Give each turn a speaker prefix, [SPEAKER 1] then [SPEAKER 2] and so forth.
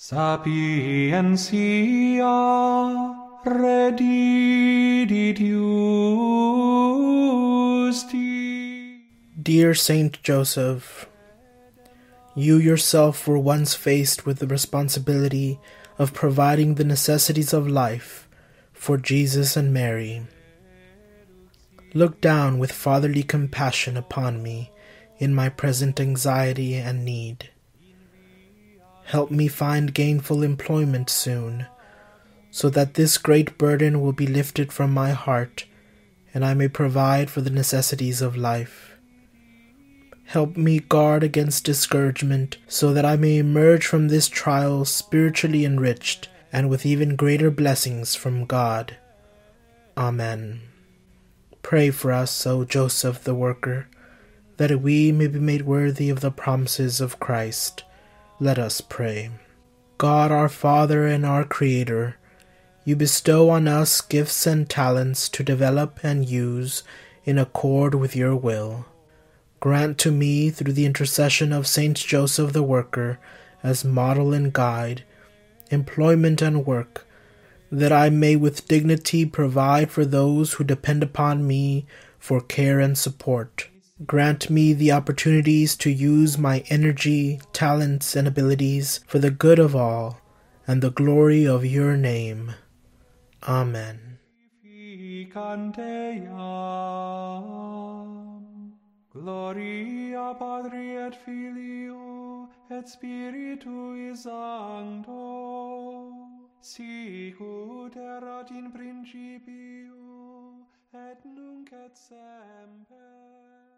[SPEAKER 1] Sapientia redidit justi.
[SPEAKER 2] Dear Saint Joseph, you yourself were once faced with the responsibility of providing the necessities of life for Jesus and Mary. Look down with fatherly compassion upon me in my present anxiety and need. Help me find gainful employment soon, so that this great burden will be lifted from my heart, and I may provide for the necessities of life. Help me guard against discouragement, so that I may emerge from this trial spiritually enriched, and with even greater blessings from God. Amen. Pray for us, O Joseph the worker, that we may be made worthy of the promises of Christ. Let us pray. God, our Father and our Creator, you bestow on us gifts and talents to develop and use in accord with your will. Grant to me, through the intercession of Saint Joseph the worker, as model and guide, employment and work, that I may with dignity provide for those who depend upon me for care and support. Grant me the opportunities to use my energy, talents, and abilities for the good of all and the glory of your name. Amen.
[SPEAKER 1] Gloria Patri et Filio et Spiritui Sancto, sic ut erat in principio et nunc et semper